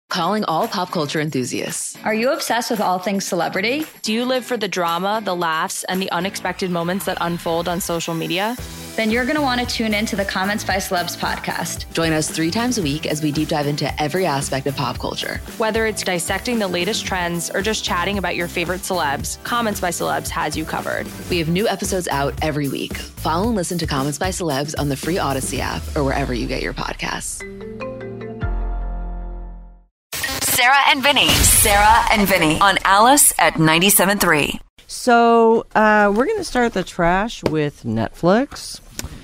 Calling all pop culture enthusiasts. Are you obsessed with all things celebrity? Do you live for the drama, the laughs, and the unexpected moments that unfold on social media? Then you're going to want to tune in to the Comments by Celebs podcast. Join us 3 times a week as we deep dive into every aspect of pop culture. Whether it's dissecting the latest trends or just chatting about your favorite celebs, Comments by Celebs has you covered. We have new episodes out every week. Follow and listen to Comments by Celebs on the free Odyssey app or wherever you get your podcasts. Sarah and Vinny on Alice at 97.3. So we're going to start the trash with Netflix.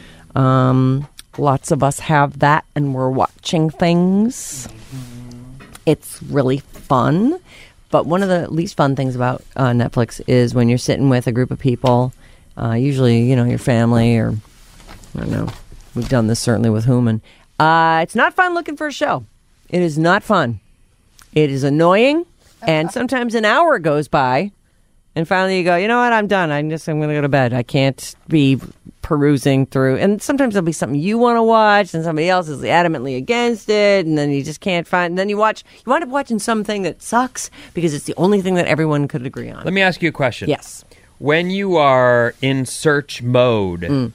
Lots of us have that and we're watching things. It's really fun. But one of the least fun things about Netflix is when you're sitting with a group of people, usually, your family or, I don't know, we've done this certainly with Human. It's not fun looking for a show. It is not fun. It is annoying, and sometimes an hour goes by, and finally you go, you know what, I'm done. I'm going to go to bed. I can't be perusing through. And sometimes there'll be something you want to watch, and somebody else is adamantly against it, and then you just can't find. And then you wind up watching something that sucks because it's the only thing that everyone could agree on. Let me ask you a question. Yes. When you are in search mode,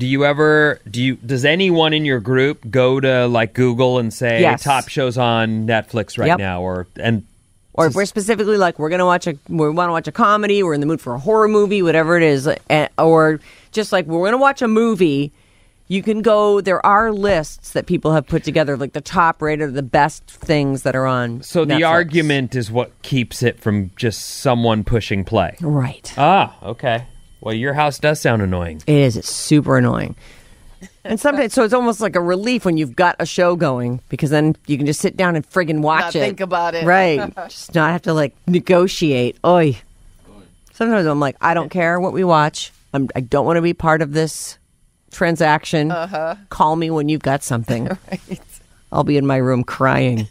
does anyone in your group go to like Google and say top shows on Netflix right now, or if we're specifically like we want to watch a comedy, we're in the mood for a horror movie, whatever it is, or just like we're going to watch a movie, you can go. There are lists that people have put together, like the top rated, the best things that are on. So Netflix. The argument is what keeps it from just someone pushing play, right? Ah, okay. Well, your house does sound annoying. It is. It's super annoying. And sometimes, so it's almost like a relief when you've got a show going, because then you can just sit down and friggin' watch it. Think about it. Right. Just not have to like negotiate. Oy. Sometimes I'm like, I don't care what we watch. I don't want to be part of this transaction. Call me when you've got something. Right. I'll be in my room crying.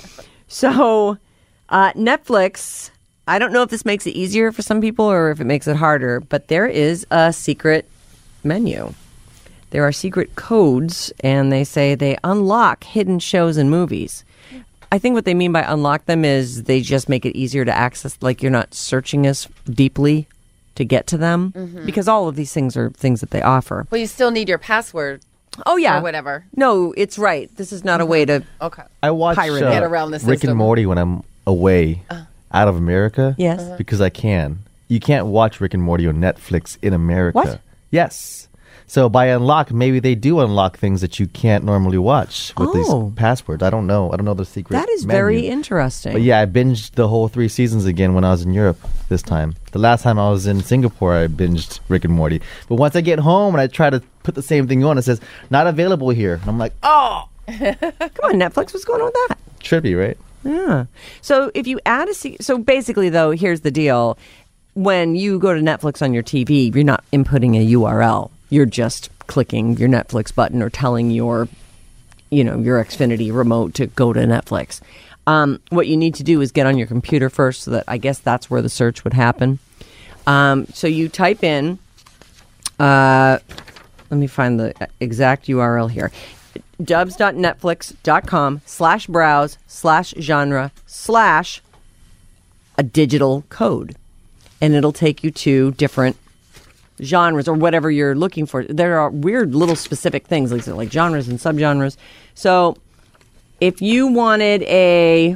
So, Netflix... I don't know if this makes it easier for some people or if it makes it harder, but there is a secret menu. There are secret codes, and they say they unlock hidden shows and movies. I think what they mean by unlock them is they just make it easier to access, like you're not searching as deeply to get to them, because all of these things are things that they offer. Well, you still need your password. Oh, yeah. Or whatever. No, it's right. This is not a way to I watch get around the system. Rick and Morty when I'm away. Out of America? Yes. Because I can. You can't watch Rick and Morty on Netflix in America. What? Yes. So by unlock, maybe they do unlock things that you can't normally watch with these passwords. I don't know. I don't know the secret That is menu. very interesting. But yeah, I binged the whole 3 seasons again when I was in Europe this time. The last time I was in Singapore, I binged Rick and Morty. But once I get home and I try to put the same thing on, it says, not available here. And I'm like, oh! Come on, Netflix, what's going on with that? Trippy, right? Yeah. So if you add so basically, though, here's the deal. When you go to Netflix on your TV, you're not inputting a URL. You're just clicking your Netflix button or telling your Xfinity remote to go to Netflix. What you need to do is get on your computer first, so that I guess that's where the search would happen. So you type in, let me find the exact URL here. dubs.netflix.com/browse/genre/a digital code. And it'll take you to different genres or whatever you're looking for. There are weird little specific things like genres and subgenres. So if you wanted a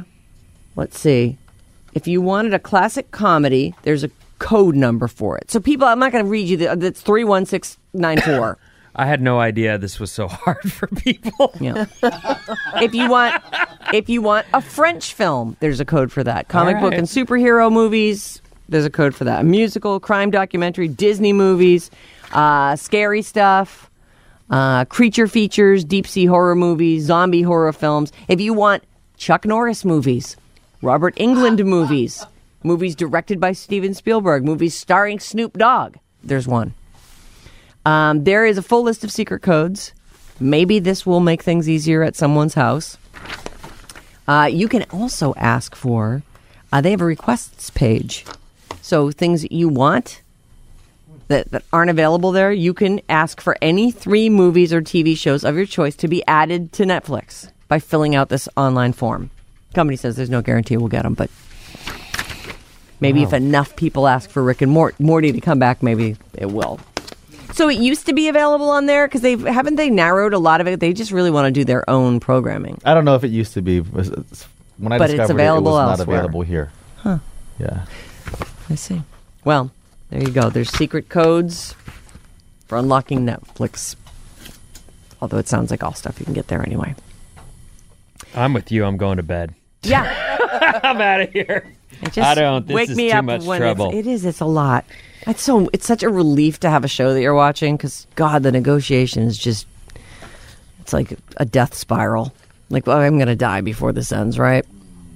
classic comedy, there's a code number for it. So people, I'm not going to read you that's 31694. I had no idea this was so hard for people. Yeah. If you want a French film, there's a code for that. Comic book and superhero movies, there's a code for that. A musical, crime documentary, Disney movies, scary stuff, creature features, deep sea horror movies, zombie horror films. If you want Chuck Norris movies, Robert Englund movies, movies directed by Steven Spielberg, movies starring Snoop Dogg, there's one. There is a full list of secret codes. Maybe this will make things easier at someone's house. You can also ask for, they have a requests page. So things that you want that aren't available there, you can ask for any 3 movies or TV shows of your choice to be added to Netflix by filling out this online form. Company says there's no guarantee we'll get them, but maybe if enough people ask for Rick and Morty to come back, maybe it will. So it used to be available on there because haven't they narrowed a lot of it? They just really want to do their own programming. I don't know if it used to be. When I discovered it's available it was elsewhere. not available here. Huh. Yeah. I see. Well, there you go. There's secret codes for unlocking Netflix. Although it sounds like all stuff you can get there anyway. I'm with you. I'm going to bed. Yeah. I'm out of here. I don't. This is too much trouble. It's a lot. It's such a relief to have a show that you're watching because, God, the negotiation is just, it's like a death spiral. Like, well, I'm going to die before this ends, right?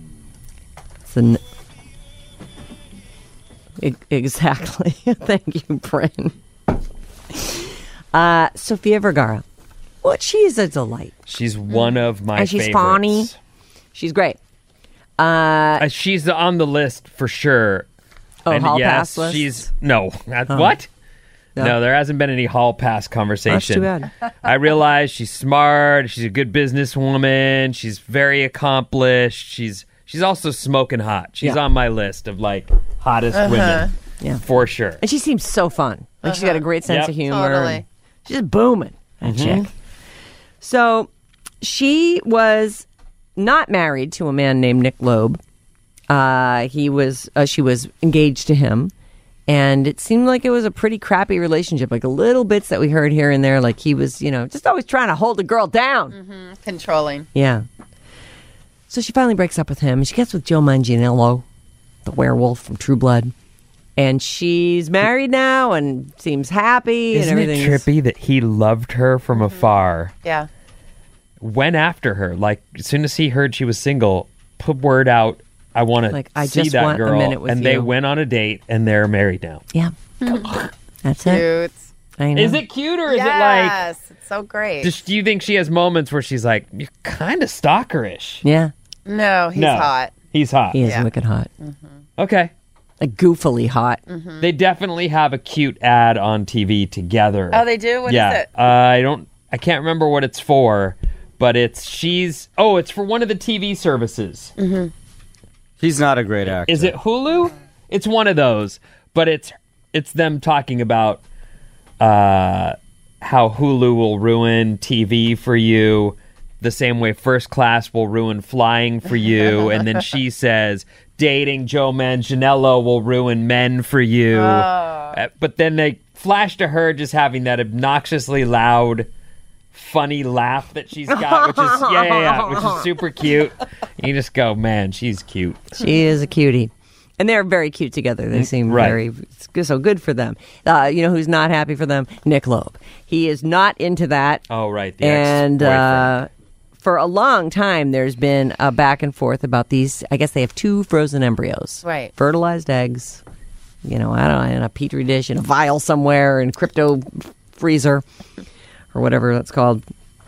Exactly. Thank you, Bryn. Sofia Vergara. Well, she's a delight. She's one of my favorites. And she's funny. She's great. She's on the list for sure. Oh, and hall yes, pass list? She's what? No, there hasn't been any hall pass conversation. That's too bad. I realize she's smart. She's a good businesswoman. She's very accomplished. She's also smoking hot. She's on my list of like hottest women. Yeah, for sure. And she seems so fun. Like she's got a great sense of humor. Totally. She's just booming, that chick. So she was not married to a man named Nick Loeb. She was engaged to him, and it seemed like it was a pretty crappy relationship. Like a little bits that we heard here and there, like he was, just always trying to hold the girl down, controlling. Yeah. So she finally breaks up with him, and she gets with Joe Manganiello, the werewolf from True Blood, and she's married now and seems happy. Isn't and everything. It trippy that he loved her from afar? Yeah. Went after her. Like as soon as he heard she was single, put word out. I want to see that girl. And they went on a date, and they're married now. Yeah. That's Cute. it. I know. Is it cute or is it like... Yes, it's so great. Do you think she has moments where she's like, you're kind of stalkerish? Yeah. No, he's hot. He's hot. He is wicked hot. Okay. Like goofily hot. They definitely have a cute ad on TV together. Oh, they do? What is it? I can't remember what it's for, but it's for one of the TV services. He's not a great actor. Is it Hulu? It's one of those, but it's them talking about how Hulu will ruin TV for you the same way First Class will ruin flying for you. And then she says, dating Joe Manganiello will ruin men for you. But then they flash to her just having that obnoxiously loud, funny laugh that she's got, which is which is super cute. You just go, man, she's cute. She is a cutie. And they're very cute together. They seem very, so good for them. Who's not happy for them? Nick Loeb. He is not into that. Oh, right. And for a long time, there's been a back and forth about these. I guess they have 2 frozen embryos. Right. Fertilized eggs. In a petri dish, in a vial somewhere, in crypto freezer, or whatever that's called.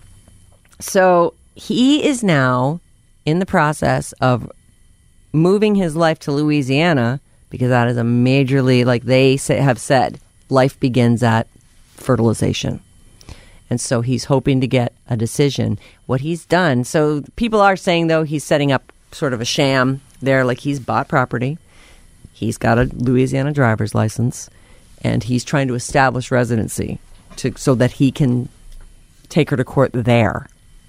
So he is now in the process of moving his life to Louisiana because that is a majorly, like they have said, life begins at fertilization. And so he's hoping to get a decision. What he's done, so people are saying, though, he's setting up sort of a sham there, like he's bought property. He's got a Louisiana driver's license, and he's trying to establish residency so that he can take her to court there.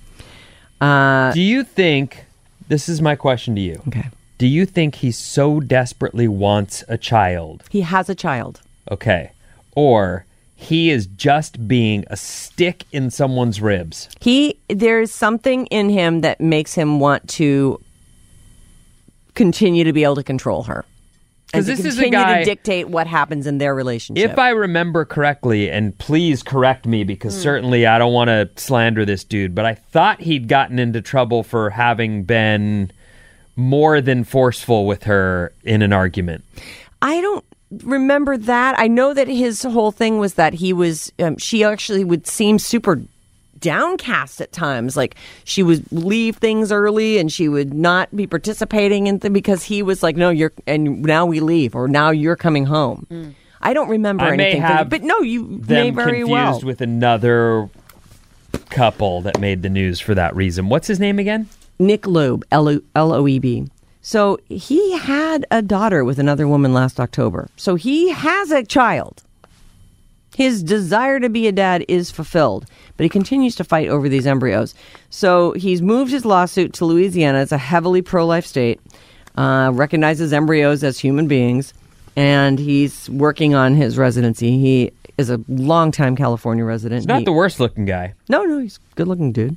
Do you think, this is my question to you. Okay. Do you think he so desperately wants a child? He has a child. Okay. Or he is just being a stick in someone's ribs. There's something in him that makes him want to continue to be able to control her. And this is a continue guy, to dictate what happens in their relationship. If I remember correctly, and please correct me, because certainly I don't want to slander this dude, but I thought he'd gotten into trouble for having been more than forceful with her in an argument. I don't remember that. I know that his whole thing was that he was, she actually would seem super downcast at times. Like she would leave things early and she would not be participating in because he was like, no, and now we leave, or now you're coming home. I don't remember anything. But no, you may very well. Confused with another couple that made the news for that reason. What's his name again? Nick Loeb, Loeb. So he had a daughter with another woman last October. So he has a child. His desire to be a dad is fulfilled, but he continues to fight over these embryos. So he's moved his lawsuit to Louisiana. It's a heavily pro-life state, recognizes embryos as human beings, and he's working on his residency. He is a longtime California resident. He's not the worst looking guy. No, he's a good looking dude.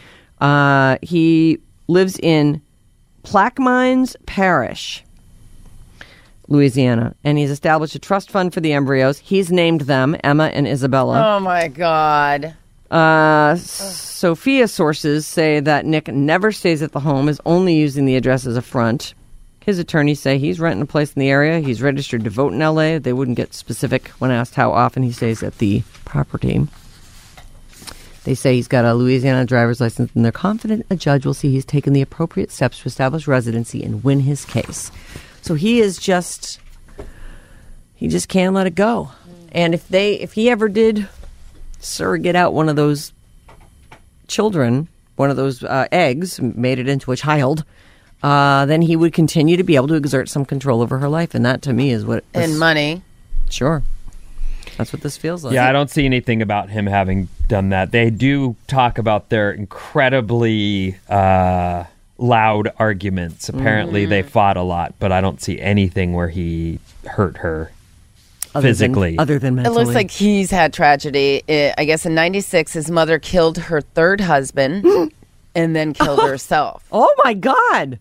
He lives in Plaquemines Parish, Louisiana, and he's established a trust fund for the embryos. He's named them Emma and Isabella. Oh, my God. Sophia sources say that Nick never stays at the home, is only using the address as a front. His attorneys say he's renting a place in the area. He's registered to vote in L.A. They wouldn't get specific when asked how often he stays at the property. They say he's got a Louisiana driver's license, and they're confident a judge will see he's taken the appropriate steps to establish residency and win his case. So he just can't let it go. And if he ever did surrogate out one of those children, one of those eggs, made it into a child, then he would continue to be able to exert some control over her life. And that, to me, is what... And money. Sure. That's what this feels like. Yeah, I don't see anything about him having done that. They do talk about their incredibly loud arguments. Apparently, they fought a lot, but I don't see anything where he hurt her physically. Other than mentally. It looks like he's had tragedy. I guess in 96, his mother killed her third husband and then killed herself. Oh, my God.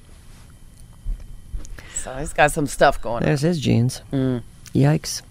So he's got some stuff going There's his genes. Yikes.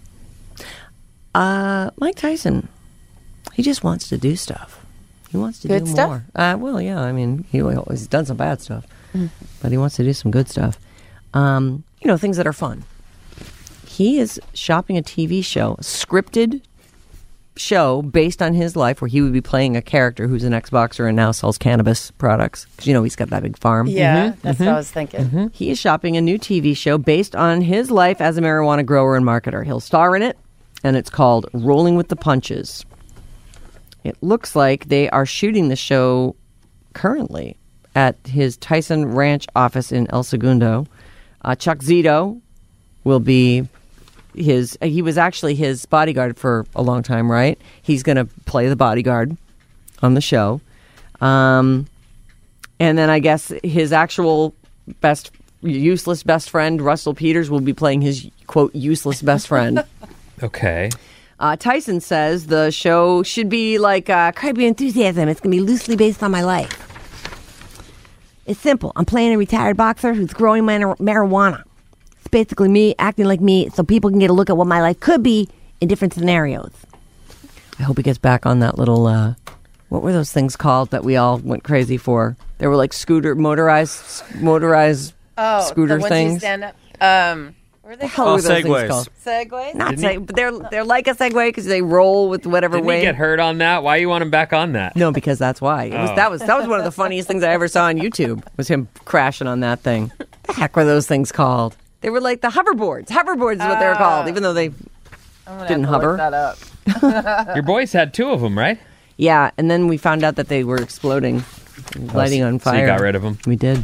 Mike Tyson, he just wants to do stuff. He wants to Good do stuff? more. Well, yeah. I mean, he's done some bad stuff, but he wants to do some good stuff. Things that are fun. He is shopping a TV show, a scripted show based on his life, where he would be playing a character who's an ex-boxer and now sells cannabis products. Because, he's got that big farm. Yeah, that's what I was thinking. He is shopping a new TV show based on his life as a marijuana grower and marketer. He'll star in it, and it's called Rolling with the Punches. It looks like they are shooting the show currently at his Tyson Ranch office in El Segundo. Chuck Zito will be he was actually his bodyguard for a long time, right? He's going to play the bodyguard on the show. And then I guess his actual useless best friend, Russell Peters, will be playing his, quote, useless best friend. Okay. Tyson says the show should be like Curb Your Enthusiasm. It's going to be loosely based on my life. It's simple. I'm playing a retired boxer who's growing marijuana. It's basically me acting like me so people can get a look at what my life could be in different scenarios. I hope he gets back on that little, what were those things called that we all went crazy for? They were like motorized scooter the things. You stand up. Where the hell were those Segways. things called? Segways? Not but they're like a Segway because they roll with whatever Didn't way. he get hurt on that? Why you want him back on that? No, because that's why. That was one of the funniest things I ever saw on YouTube, was him crashing on that thing. The heck were those things called? They were like the hoverboards. Hoverboards is what they were called, even though they didn't hover. Look that up. Your boys had two of them, right? Yeah, and then we found out that they were exploding, lighting on fire. So you got rid of them? We did.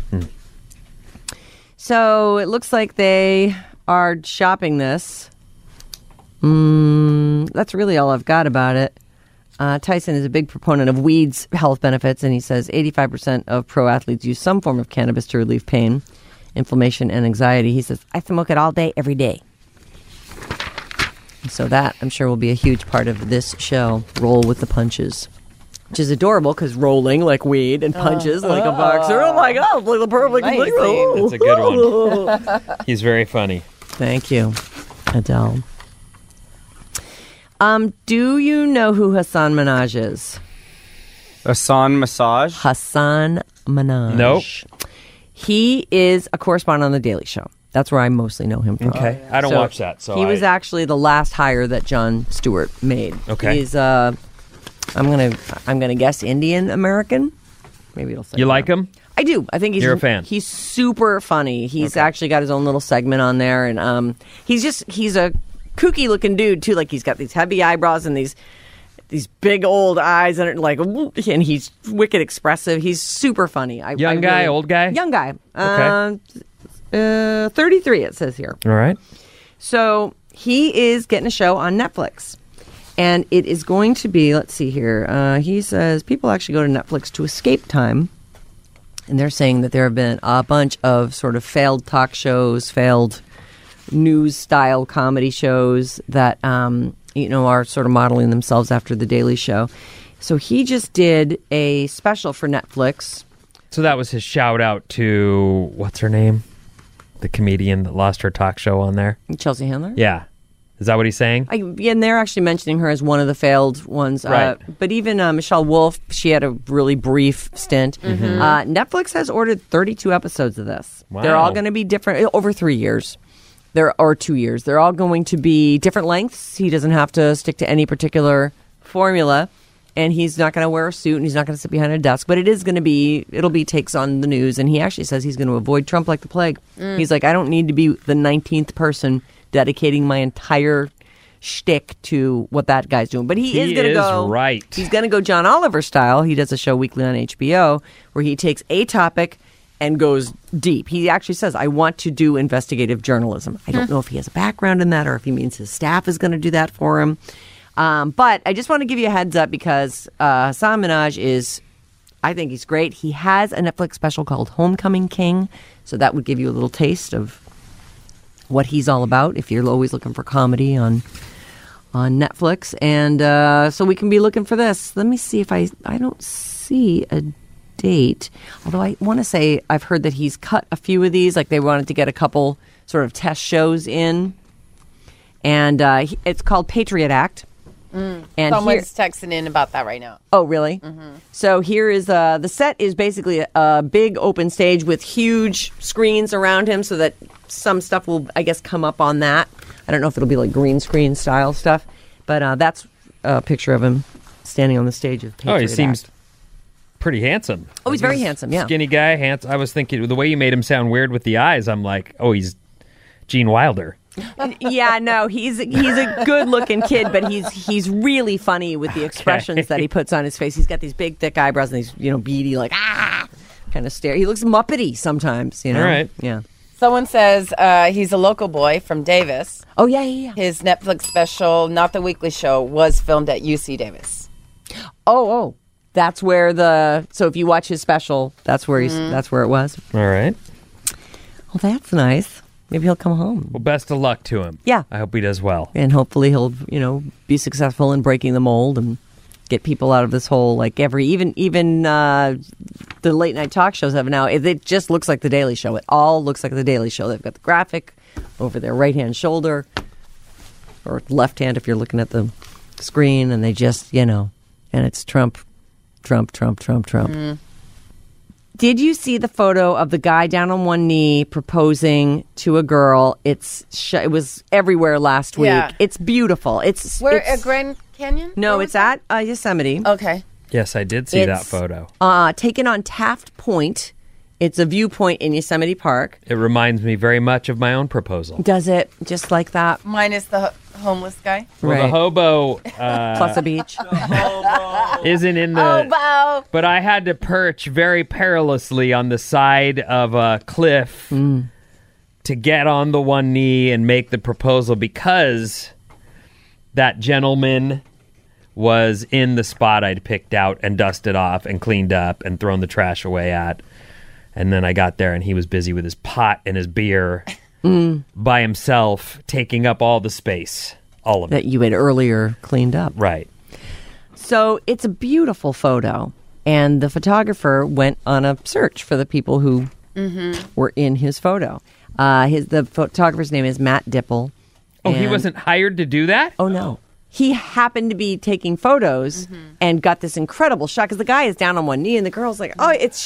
So it looks like they are shopping this. That's really all I've got about it. Tyson is a big proponent of weed's health benefits, and he says 85% of pro athletes use some form of cannabis to relieve pain, inflammation, and anxiety. He says, I smoke it all day, every day. So that, I'm sure, will be a huge part of this show, Roll with the Punches. Which is adorable, because rolling like weed and punches like a boxer. Oh my God, like the perfect Amazing. thing. That's a good one. He's very funny. Thank you, Adele. Do you know who Hassan Minaj is? Hassan Massage? Hassan Minaj. Nope. He is a correspondent on The Daily Show. That's where I mostly know him from. Okay. I don't watch that. So he was actually the last hire that Jon Stewart made. Okay. He's I'm gonna guess Indian American. Maybe it'll say You that. like him? I do. I think You're a fan. He's super funny. He's actually got his own little segment on there, and he's a kooky looking dude too. Like, he's got these heavy eyebrows and these these big old eyes and like, and he's wicked expressive. He's super funny. Young guy, old guy? Young guy. Okay. 33 it says here. All right. So he is getting a show on Netflix. And it is going to be, let's see here. He says people actually go to Netflix to escape time. And they're saying that there have been a bunch of sort of failed talk shows, failed news-style comedy shows that, are sort of modeling themselves after The Daily Show. So he just did a special for Netflix. So that was his shout-out to, what's her name? The comedian that lost her talk show on there? Chelsea Handler? Yeah. Is that what he's saying? And they're actually mentioning her as one of the failed ones. Right. But even Michelle Wolf, she had a really brief stint. Netflix has ordered 32 episodes of this. Wow. They're all going to be different over 3 years. Or 2 years. They're all going to be different lengths. He doesn't have to stick to any particular formula. And he's not going to wear a suit and he's not going to sit behind a desk. But it'll be takes on the news. And he actually says he's going to avoid Trump like the plague. He's like, I don't need to be the 19th person dedicating my entire shtick to what that guy's doing. But he is going to go right. He's going to go John Oliver style. He does a show weekly on HBO where he takes a topic and goes deep. He actually says, I want to do investigative journalism. I don't know if he has a background in that or if he means his staff is going to do that for him. But I just want to give you a heads up because Hasan Minhaj I think he's great. He has a Netflix special called Homecoming King. So that would give you a little taste of what he's all about if you're always looking for comedy on Netflix. And so we can be looking for this. Let me see if I don't see a date. Although I want to say I've heard that he's cut a few of these. Like they wanted to get a couple sort of test shows in. And it's called Patriot Act. And someone's texting in about that right now. Oh, really? So here is the set is basically a big open stage with huge screens around him so that some stuff will, I guess, come up on that. I don't know if it'll be like green screen style stuff, but that's a picture of him standing on the stage of Patriot He seems Act. pretty handsome. Oh, he's very handsome, yeah. Skinny guy, handsome. I was thinking, the way you made him sound weird with the eyes, I'm like, oh, he's Gene Wilder. Yeah, no, he's a good-looking kid, but he's really funny with the expressions that he puts on his face. He's got these big, thick eyebrows and these, beady, like, kind of stare. He looks Muppety sometimes, All right. Yeah. Someone says he's a local boy from Davis. Oh, yeah. His Netflix special, Not the Weekly Show, was filmed at UC Davis. Oh. That's where so if you watch his special, that's where that's where it was. All right. Well, that's nice. Maybe he'll come home. Well, best of luck to him. Yeah. I hope he does well. And hopefully he'll, be successful in breaking the mold and get people out of this whole, like even the late night talk shows have now, it just looks like The Daily Show. It all looks like The Daily Show. They've got the graphic over their right-hand shoulder or left hand if you're looking at the screen, and they just, and it's Trump. Did you see the photo of the guy down on one knee proposing to a girl? It was everywhere last week. Yeah. It's beautiful. It's At Grand Canyon? No, it's at Yosemite. Okay. Yes, I did see that photo. Taken on Taft Point. It's a viewpoint in Yosemite Park. It reminds me very much of my own proposal. Does it? Just like that? Minus the homeless guy? Well, the hobo... plus a beach. isn't in the... Hobo! But I had to perch very perilously on the side of a cliff to get on the one knee and make the proposal because that gentleman was in the spot I'd picked out and dusted off and cleaned up and thrown the trash away at. And then I got there and he was busy with his pot and his beer by himself, taking up all the space, all of it. That you had earlier cleaned up. Right. So it's a beautiful photo. And the photographer went on a search for the people who were in his photo. The photographer's name is Matt Dipple. Oh, he wasn't hired to do that? Oh, no. He happened to be taking photos and got this incredible shot because the guy is down on one knee and the girl's like,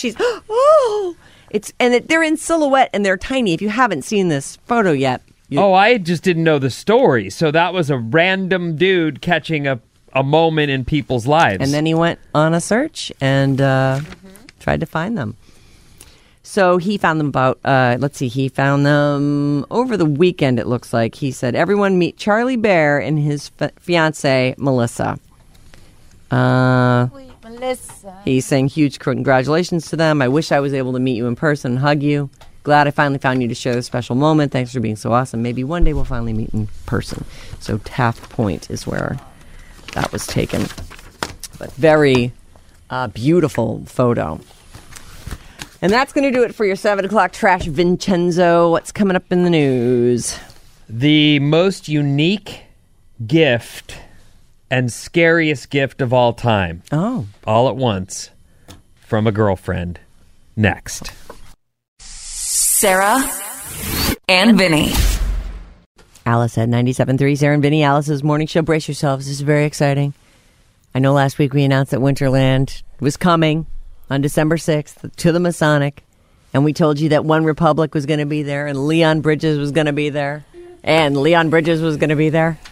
they're in silhouette and they're tiny. If you haven't seen this photo yet. I just didn't know the story. So that was a random dude catching a moment in people's lives. And then he went on a search and tried to find them. So he found them he found them over the weekend, it looks like. He said, everyone meet Charlie Bear and his fiancée, Melissa. Sweet Melissa. He's saying huge congratulations to them. I wish I was able to meet you in person and hug you. Glad I finally found you to share this special moment. Thanks for being so awesome. Maybe one day we'll finally meet in person. So Taft Point is where that was taken. But very beautiful photo. And that's going to do it for your 7 o'clock trash, Vincenzo. What's coming up in the news? The most unique gift and scariest gift of all time. Oh. All at once from a girlfriend. Next. Sarah and Vinny. Alice at 97.3. Sarah and Vinny, Alice's morning show. Brace yourselves. This is very exciting. I know last week we announced that Winterland was coming on December 6th to the Masonic. And we told you that One Republic was going to be there and Leon Bridges was going to be there. And Leon Bridges was going to be there.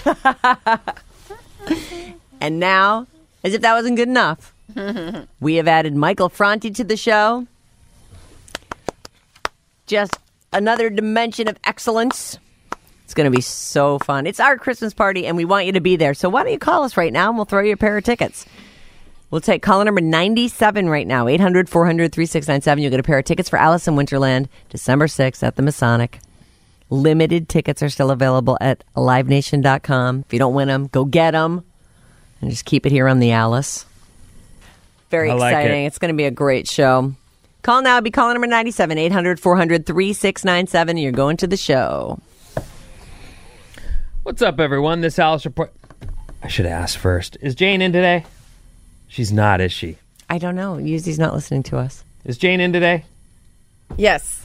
And now, as if that wasn't good enough, we have added Michael Franti to the show. Just another dimension of excellence. It's going to be so fun. It's our Christmas party, and we want you to be there. So why don't you call us right now, and we'll throw you a pair of tickets. We'll take caller number 97 right now, 800-400-3697. You'll get a pair of tickets for Alice in Winterland, December 6th at the Masonic. Limited tickets are still available at livenation.com. If you don't win them, go get them. And just keep it here on the Alice. Very exciting. It's going to be a great show. Call now. Be caller number 97, 800-400-3697. You're going to the show. What's up, everyone? This Alice report. I should ask first. Is Jane in today? She's not, is she? I don't know. Usually's not listening to us. Is Jane in today? Yes.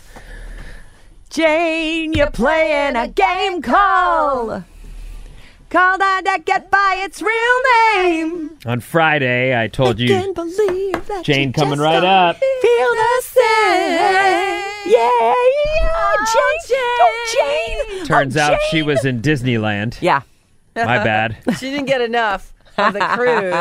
Jane, you're playing a game called Call That Get By Its Real Name. On Friday, I told you. Can't believe that Jane coming right up. Feel the same. Yeah, Jane. Turns out she was in Disneyland. Yeah. My bad. She didn't get enough of the cruise.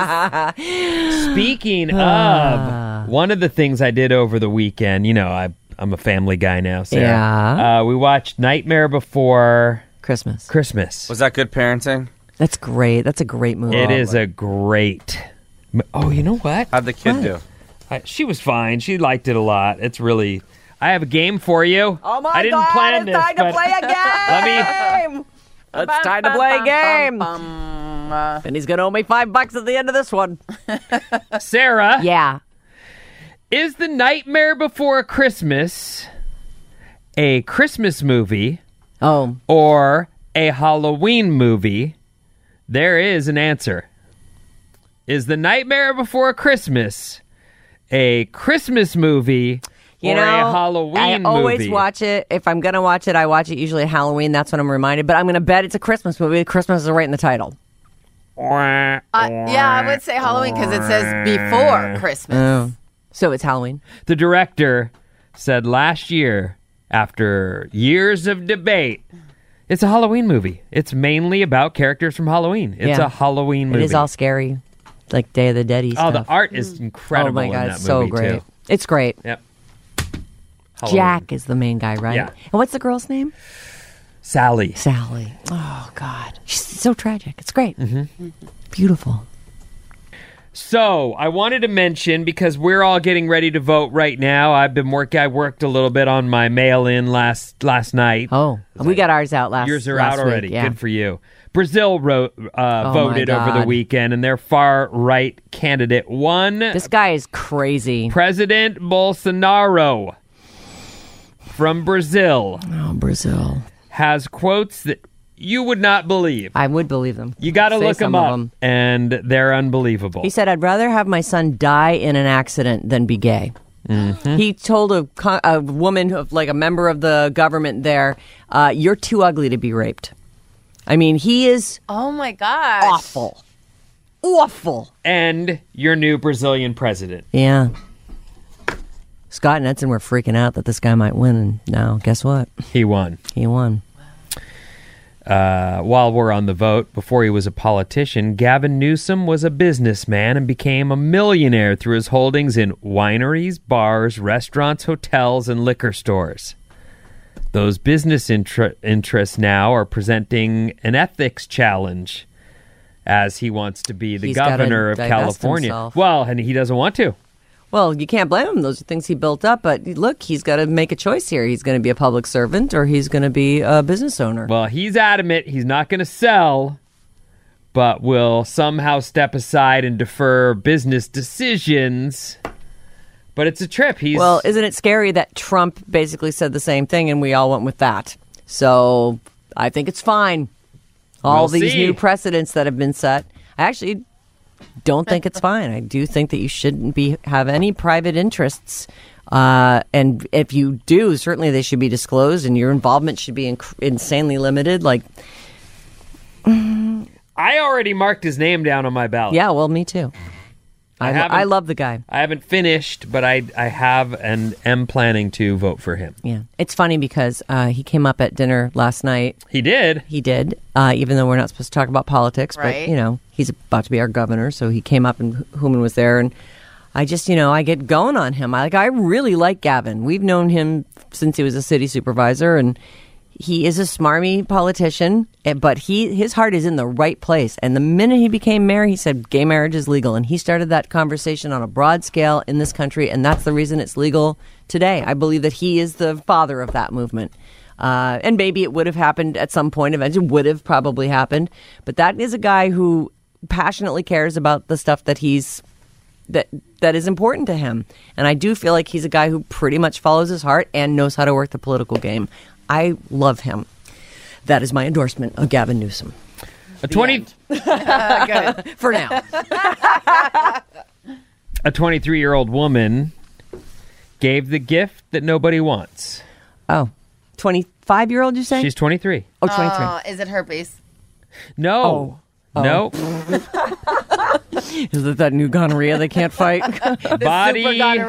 Speaking of, one of the things I did over the weekend, you know, I'm a family guy now, Sarah. Yeah. We watched Nightmare Before Christmas. Was that good parenting? That's great. That's a great movie. It is a great. Oh, you know what? How'd the kid do? She was fine. She liked it a lot. It's really. I have a game for you. Oh my I didn't God! plan It's time to play a game. It's time to play a game. And he's gonna owe me $5 at the end of this one. Sarah. Yeah. Is The Nightmare Before Christmas a Christmas movie? Oh. Or a Halloween movie? There is an answer. Is The Nightmare Before Christmas a Christmas movie or a Halloween movie? I always watch it. If I'm going to watch it, I watch it usually at Halloween. That's when I'm reminded. But I'm going to bet it's a Christmas movie. Christmas is right in the title. Yeah, I would say Halloween because it says before Christmas. Oh. So it's Halloween. The director said last year, after years of debate, it's a Halloween movie. It's mainly about characters from Halloween. It's a Halloween movie. It is all scary. Like Day of the Dead stuff. Oh, the art is incredible. Oh my God, in that it's so movie great. too. It's great. Yep. Halloween. Jack is the main guy, right? Yeah. And what's the girl's name? Sally. Oh God, she's so tragic. It's great. Mm-hmm. Beautiful. So I wanted to mention, because we're all getting ready to vote right now. I worked a little bit on my mail-in last night. Oh, we got ours out last. Yours are last out already. Week, yeah. Good for you. Brazil voted over the God. weekend, and their far-right candidate won. This guy is crazy. President Bolsonaro from Brazil. Oh, Brazil has quotes that you would not believe. I would believe them. You got to look them up, them. and they're unbelievable. He said, "I'd rather have my son die in an accident than be gay." Mm-hmm. He told a woman, like a member of the government there, "You're too ugly to be raped." I mean, he is. Oh my gosh! Awful. And your new Brazilian president. Yeah. Scott and Edson were freaking out that this guy might win, and now guess what? He won. While we're on the vote, before he was a politician, Gavin Newsom was a businessman and became a millionaire through his holdings in wineries, bars, restaurants, hotels, and liquor stores. Those business interests now are presenting an ethics challenge as he wants to be the He's gotta governor of divest California. himself. Well, and he doesn't want to. Well, you can't blame him. Those are things he built up. But look, he's got to make a choice here. He's going to be a public servant or he's going to be a business owner. Well, he's adamant he's not going to sell, but will somehow step aside and defer business decisions. But it's a trip. Well, isn't it scary that Trump basically said the same thing and we all went with that? So I think it's fine. All these new precedents that have been set. I actually don't think it's fine. I do think that you shouldn't have any private interests. And if you do, certainly they should be disclosed and your involvement should be insanely limited. Like, I already marked his name down on my ballot. yeah, well, me too. I love the guy. I haven't finished, but I have and am planning to vote for him. Yeah. It's funny because he came up at dinner last night. He did? He did, even though we're not supposed to talk about politics. Right. But, he's about to be our governor, so he came up and Hooman was there. And I just, I get going on him. I really like Gavin. We've known him since he was a city supervisor, and he is a smarmy politician, but his heart is in the right place. And the minute he became mayor, he said gay marriage is legal. And he started that conversation on a broad scale in this country. And that's the reason it's legal today. I believe that he is the father of that movement. And maybe it would have happened at some point. Eventually would have probably happened. But that is a guy who passionately cares about the stuff that that is important to him. And I do feel like he's a guy who pretty much follows his heart and knows how to work the political game. I love him. That is my endorsement of Gavin Newsom. A 23-year-old woman gave the gift that nobody wants. Oh, 25-year-old, you say? She's 23. Oh, 23. Is it herpes? No. Oh. No. Is it that new gonorrhea they can't fight? Body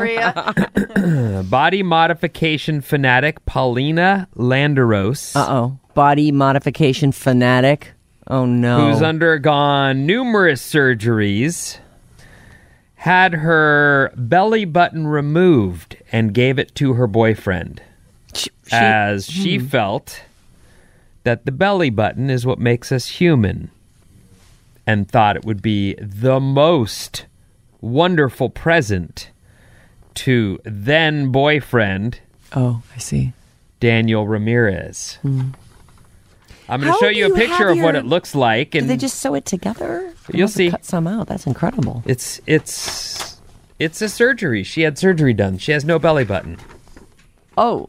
modification fanatic Paulina Landeros. Uh-oh. Body modification fanatic. Oh, no. Who's undergone numerous surgeries, had her belly button removed and gave it to her boyfriend as she felt that the belly button is what makes us human, and thought it would be the most wonderful present to then boyfriend. Oh, I see. Daniel Ramirez. I'm going to How show do you a you picture have of what your- it looks like, Did and they just sew it together? They You'll must have see. Cut some out. That's incredible. it's a surgery. She had surgery done. She has no belly button. Oh.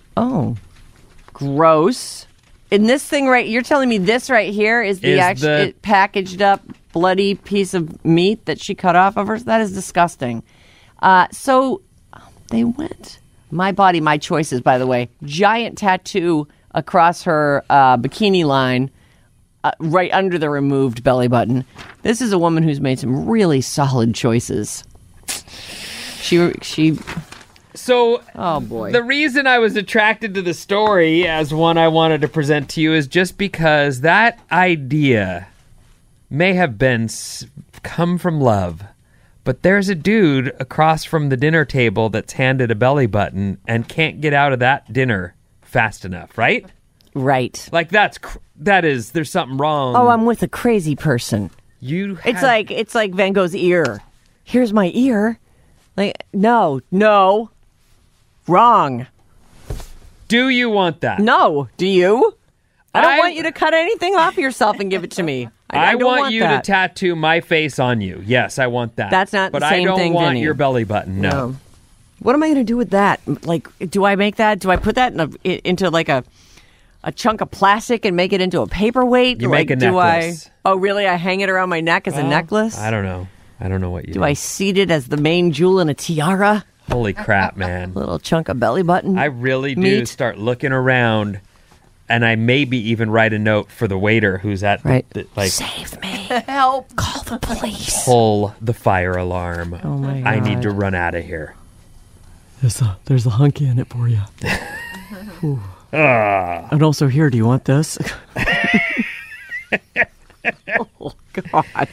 Gross. And this thing you're telling me this right here is the actual packaged up bloody piece of meat that she cut off of her? That is disgusting. So they went. My body, my choices, by the way. Giant tattoo across her bikini line, right under the removed belly button. This is a woman who's made some really solid choices. She So, oh boy. The reason I was attracted to the story as one I wanted to present to you is just because that idea may have been come from love, but there's a dude across from the dinner table that's handed a belly button and can't get out of that dinner fast enough, right? Right. Like there's something wrong. Oh, I'm with a crazy person. It's like Van Gogh's ear. Here's my ear. Like, no. Wrong. Do you want that? No. Do you? I don't want you to cut anything off yourself and give it to me. I don't want you that. to tattoo my face on you. Yes, I want that. That's not but the same I don't thing, want Vinny. your belly button. No. What am I going to do with that? Like, do I make that? Do I put that into like a chunk of plastic and make it into a paperweight? You make a necklace. Oh, really? I hang it around my neck as a necklace? I don't know. I don't know what you do. I seat it as the main jewel in a tiara? Holy crap, man. Little chunk of belly button. I really do meat. start looking around, and I maybe even write a note for the waiter who's at Save me. Help. Call the police. Pull the fire alarm. Oh my God. I need to run out of here. There's a hunky in it for you. And also here, do you want this? Oh, God.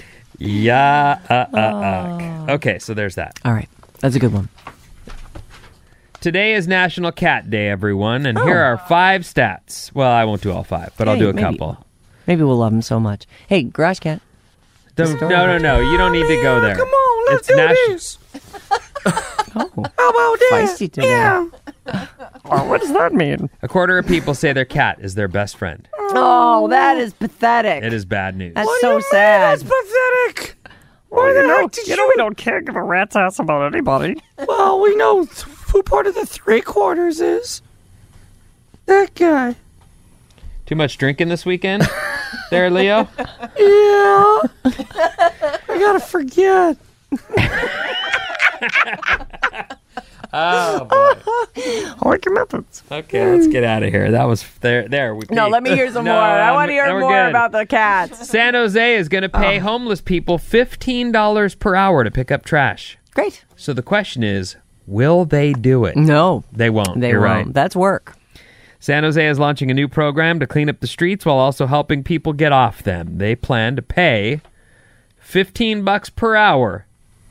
Yeah. Okay, so there's that. All right. That's a good one. Today is National Cat Day, everyone, and here are 5 stats. Well, I won't do all 5, but I'll do a couple. Maybe we'll love him so much. Hey, Garage Cat. No. You don't need to go there. Come on, let's do this. Oh, How about that? feisty today. Yeah. Oh, what does that mean? A quarter of people say their cat is their best friend. Oh, that is pathetic. It is bad news. That's so sad. That's pathetic. Why the heck did you? we don't care give a rat's ass about anybody. Well, we know who part of the 3/4 is. That guy. Too much drinking this weekend there, Leo? Yeah. I gotta forget. Oh, boy. I like your methods. Okay, let's get out of here. That was there. No, let me hear some more. I want to hear we're more good. about the cats. San Jose is going to pay homeless people $15 per hour to pick up trash. Great. So the question is, will they do it? No. They won't. They You're won't. right. That's work. San Jose is launching a new program to clean up the streets while also helping people get off them. They plan to pay $15 per hour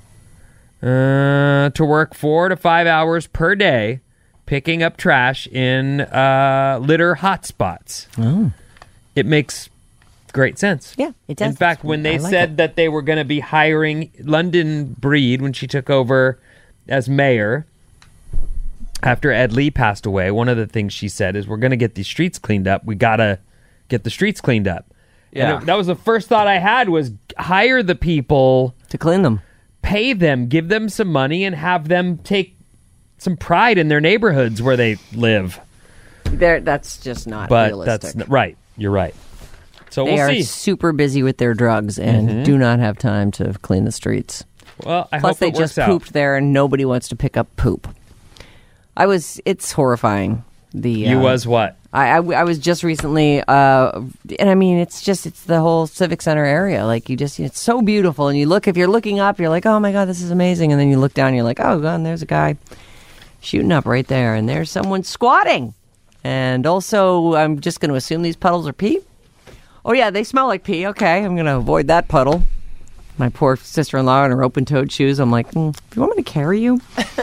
to work 4 to 5 hours per day picking up trash in litter hotspots. Oh. It makes great sense. Yeah, it does. In fact, when they I like said it. that they were going to be hiring London Breed when she took over as mayor after Ed Lee passed away, one of the things she said is, we're going to get these streets cleaned up. We got to get the streets cleaned up. Yeah. And that was the first thought I had, was hire the people, To clean them. pay them, give them some money, and have them take some pride in their neighborhoods where they live. That's just not But realistic. that's right. You're right. So They we'll are see. super busy with their drugs and do not have time to clean the streets. Well, I Plus, hope they it just works pooped out. there, and nobody wants to pick up poop. It's horrifying. You was what? I was just recently, and I mean, it's the whole Civic Center area. Like, it's so beautiful, and if you're looking up, you're like, oh my God, this is amazing. And then you look down, and you're like, oh God, and there's a guy shooting up right there, and there's someone squatting. And also, I'm just going to assume these puddles are pee. Oh yeah, they smell like pee. Okay, I'm going to avoid that puddle. My poor sister-in-law in her open-toed shoes. I'm like, if you want me to carry you?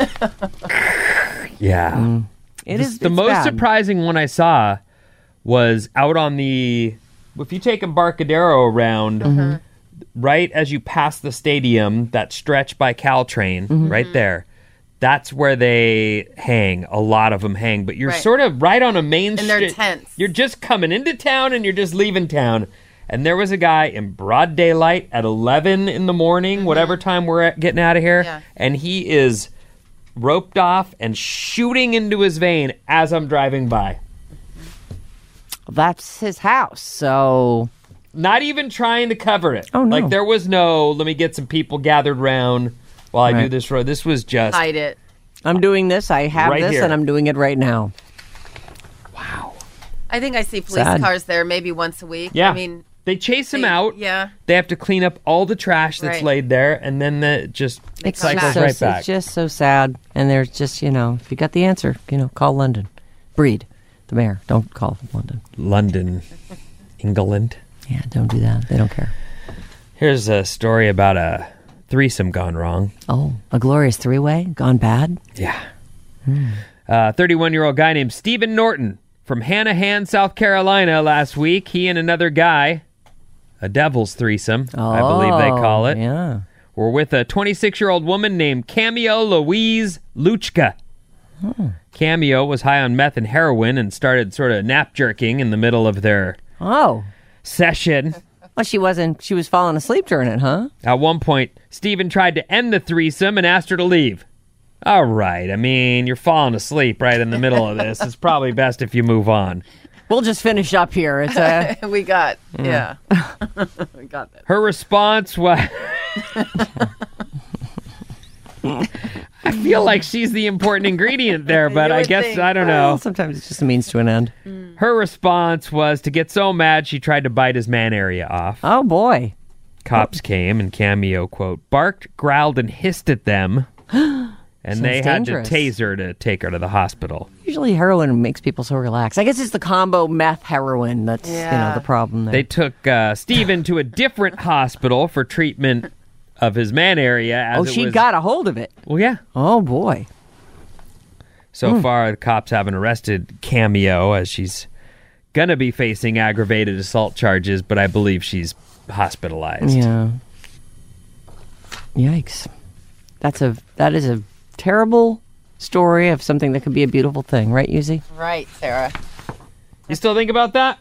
Yeah. It's the most bad. surprising one I saw was out on if you take Embarcadero around, right as you pass the stadium, that stretch by Caltrain, right there, that's where they hang. A lot of them hang, but you're Right. sort of right on a main And they're street. tents. You're just coming into town and you're just leaving town. And there was a guy in broad daylight at 11 in the morning, whatever time we're getting out of here, Yeah. and he is roped off and shooting into his vein as I'm driving by. That's his house, so... Not even trying to cover it. Oh, no. Like, there was no, let me get some people gathered round while I do Right. this road. This was just... Hide it. I'm doing this, I have Right this, here. and I'm doing it right now. I think I see police Sad. cars there maybe once a week. Yeah. I mean, they chase him out. Yeah. They have to clean up all the trash that's Right. laid there, and then it just It's cycles so, right back. It's just so sad. And there's just, if you got the answer, call London. Breed, the mayor. Don't call London. London, England. Yeah, don't do that. They don't care. Here's a story about a threesome gone wrong. Oh, a glorious three-way gone bad? Yeah. 31-year-old guy named Stephen Norton from Hanahan, South Carolina last week. He and another guy, a devil's threesome, I believe they call it, Yeah. were with a 26-year-old woman named Cameo Louise Luchka. Cameo was high on meth and heroin and started sort of nap jerking in the middle of their Oh. session. Well, she was falling asleep during it, huh? At one point, Stephen tried to end the threesome and asked her to leave. All right, I mean, you're falling asleep right in the middle of this. It's probably best if you move on. We'll just finish up here. It's we got, yeah. We got that. Her response was... I feel like she's the important ingredient there, but You I would guess, think. I don't Well, know. sometimes it's just a means to an end. Her response was to get so mad she tried to bite his man area off. Oh, boy. Cops came and Cameo, quote, barked, growled, and hissed at them. And they Sounds had dangerous. to tase her to take her to the hospital. Usually heroin makes people so relaxed. I guess it's the combo meth heroin that's, Yeah. the problem there. They took Stephen to a different hospital for treatment of his man area. As she got a hold of it. Well, yeah. Oh, boy. So far, the cops haven't arrested Cameo as she's going to be facing aggravated assault charges, but I believe she's hospitalized. Yeah. Yikes. That is a terrible story of something that could be a beautiful thing, right, Yuzi? Right, Sarah. You still think about that?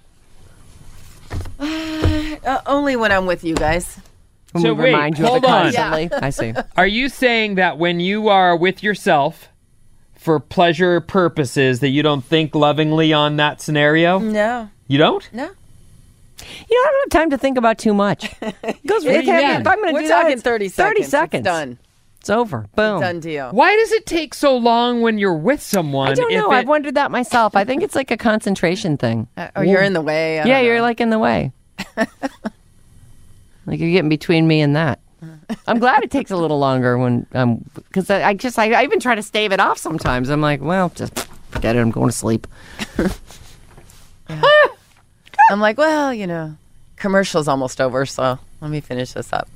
Only when I'm with you guys. When So we wait, remind you hold of it on. constantly. I see. Are you saying that when you are with yourself for pleasure purposes that you don't think lovingly on that scenario? No. You don't? No. You don't have time to think about too much. It goes really mean? If I'm going to We're do that, talking it's 30 seconds. 30 seconds. It's done. It's over. Boom. Done deal. Why does it take so long when you're with someone? I don't know. I've wondered that myself. I think it's like a concentration thing. Or you're in the way. I Yeah, don't you're know. like in the way. Like you're getting between me and that. I'm glad it takes a little longer when because I even try to stave it off sometimes. I'm like, well, just forget it. I'm going to sleep. I'm like, well, commercial's almost over, so let me finish this up.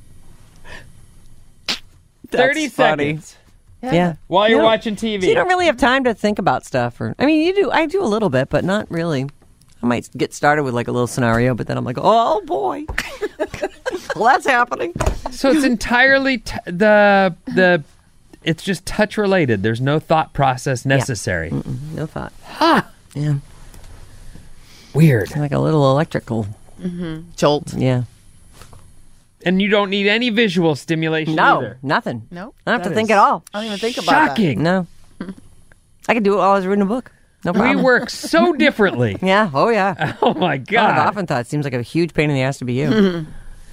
30 seconds. Yeah. While you're You don't- watching TV. So you don't really have time to think about stuff. I mean, you do. I do a little bit, but not really. I might get started with like a little scenario, but then I'm like, oh boy, well that's happening. So it's entirely it's just touch related. There's no thought process necessary. No thought. Ha! Yeah. Weird. It's like a little electrical jolt. Yeah. And you don't need any visual stimulation No, either. nothing. No. I don't have That to think is at all. I don't even think about that. Shocking. No. I could do it while I was reading a book. No problem. We work so differently. Yeah. Oh yeah. Oh my I've God. often thought it seems like a huge pain in the ass to be you.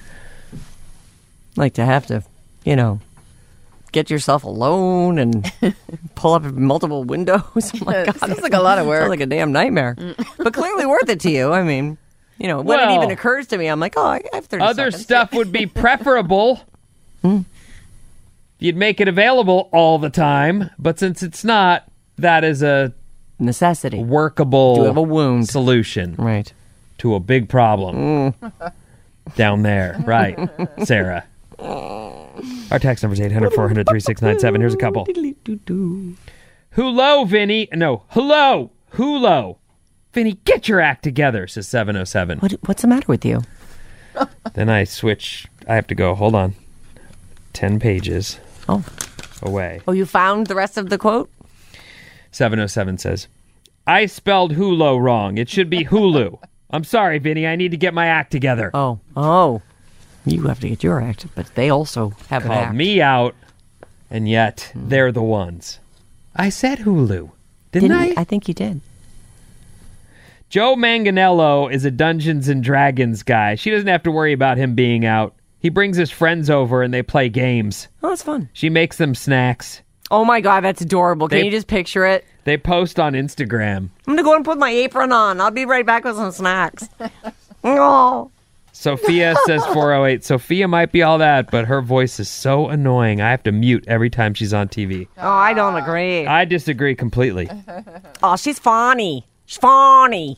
Like to have to, get yourself alone and pull up multiple windows. Oh my God, Sounds like a lot of work. Sounds like a damn nightmare. But clearly worth it to you. I mean, when it Well, even occurs to me, I'm like, oh, I have 30 Other seconds. stuff would be preferable. You'd make it available all the time, but since it's not, that is a necessity. Workable You have a wound. solution. Right. To a big problem. Down there. Right. Sarah. Our text number is 800-400-3697. Here's a couple. Hello, Vinny. No, hello. Hulo. Vinny, get your act together, says 707. What's the matter with you? Then I switch. I have to go. Hold on. 10 pages. Away. Oh, you found the rest of the quote? 707 says, I spelled Hulo wrong. It should be Hulu. I'm sorry, Vinny. I need to get my act together. Oh. You have to get your act, but they also have an Called act. me out, and yet they're the ones. I said Hulu. Didn't I? I think you did. Joe Manganiello is a Dungeons and Dragons guy. She doesn't have to worry about him being out. He brings his friends over and they play games. Oh, that's fun. She makes them snacks. Oh my God, that's adorable. Can They- you just picture it? They post on Instagram. I'm going to go and put my apron on. I'll be right back with some snacks. Oh. Sophia says 408. Sophia might be all that, but her voice is so annoying. I have to mute every time she's on TV. Oh, I don't agree. I disagree completely. Oh, she's funny. She's funny.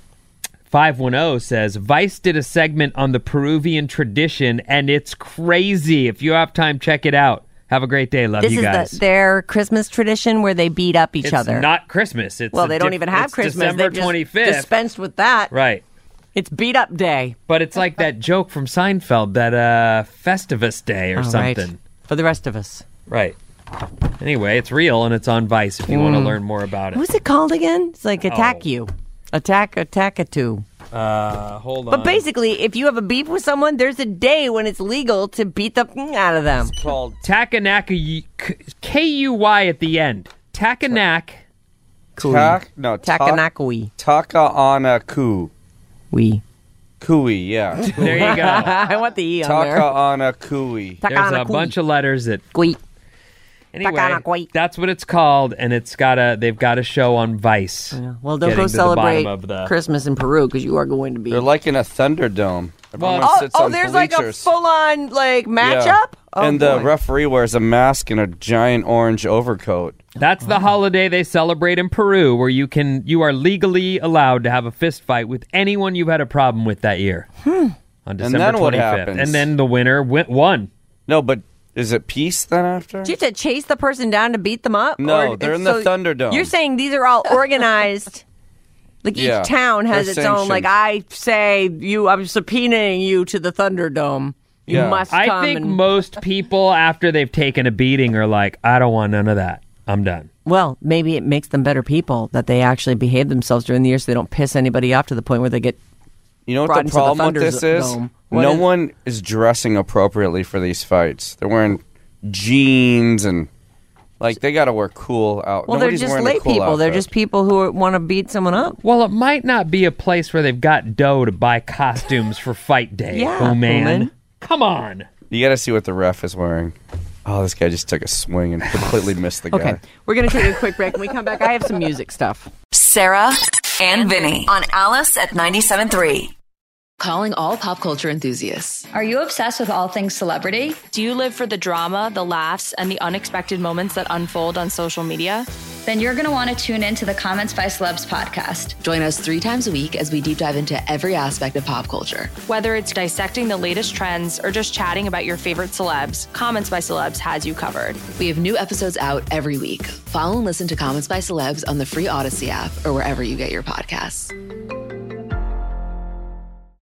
510 says Vice did a segment on the Peruvian tradition, and it's crazy. If you have time, check it out. Have a great day. Love This you is guys. their Christmas tradition where they beat up each It's other. not Christmas. It's Well, a they don't even have it's Christmas. December They've just 25th. dispensed with that. Right. It's beat up day. But it's like that joke from Seinfeld, that Festivus Day or Oh, something. right. For the rest of us. Right. Anyway, it's real and it's on Vice if you want to Mm. learn more about it. What's it called again? It's like attack you. Attack-a-two. Hold on. But basically, if you have a beef with someone, there's a day when it's legal to beat the out of them. Called Takanaka, K-U-Y at the end. Takanak. Takanakui. Taka-ana-ku. We. Kui, yeah. There you go. I want the E on there. Taka-ana-kui. There's a bunch of letters that... Gui. Anyway, that's what it's called, and they've got a show on Vice. Yeah. Well, don't Getting go to the bottom celebrate of the- Christmas in Peru because you are going to be. They're like in a Thunderdome. Everyone sits Oh, on there's like a bleachers. full-on matchup. Yeah. Oh, and the boy. referee wears a mask and a giant orange overcoat. That's the holiday they celebrate in Peru, where you are legally allowed to have a fist fight with anyone you've had a problem with that year. On December then 25th. what happens? And then the winner won. No, but is it peace then after? Do you have to chase the person down to beat them up? No, Or they're it's in the Thunderdome. You're saying these are all organized. Like Yeah, each town has they're its own. Like sanctioned. I say, I'm subpoenaing you to the Thunderdome. You must come. I think most people, after they've taken a beating, are like, I don't want none of that. I'm done. Well, maybe it makes them better people that they actually behave themselves during the year so they don't piss anybody off to the point where they get You know what the problem with this is? No one is dressing appropriately for these fights. They're wearing jeans and, like, they got to wear cool out. Well, Nobody's they're just wearing lay a cool people. outfit. They're just people who want to beat someone up. Well, it might not be a place where they've got dough to buy costumes for fight day. Yeah, oh, man. woman. Come on. You got to see what the ref is wearing. Oh, this guy just took a swing and completely missed the guy. Okay, we're going to take a quick break. When we come back, I have some music stuff. Sarah and Vinny on Alice at 97.3. Calling all pop culture enthusiasts. Are you obsessed with all things celebrity? Do you live for the drama, the laughs, and the unexpected moments that unfold on social media? Then you're going to want to tune in to the Comments by Celebs podcast. Join us 3 times a week as we deep dive into every aspect of pop culture. Whether it's dissecting the latest trends or just chatting about your favorite celebs, Comments by Celebs has you covered. We have new episodes out every week. Follow and listen to Comments by Celebs on the free Odyssey app or wherever you get your podcasts.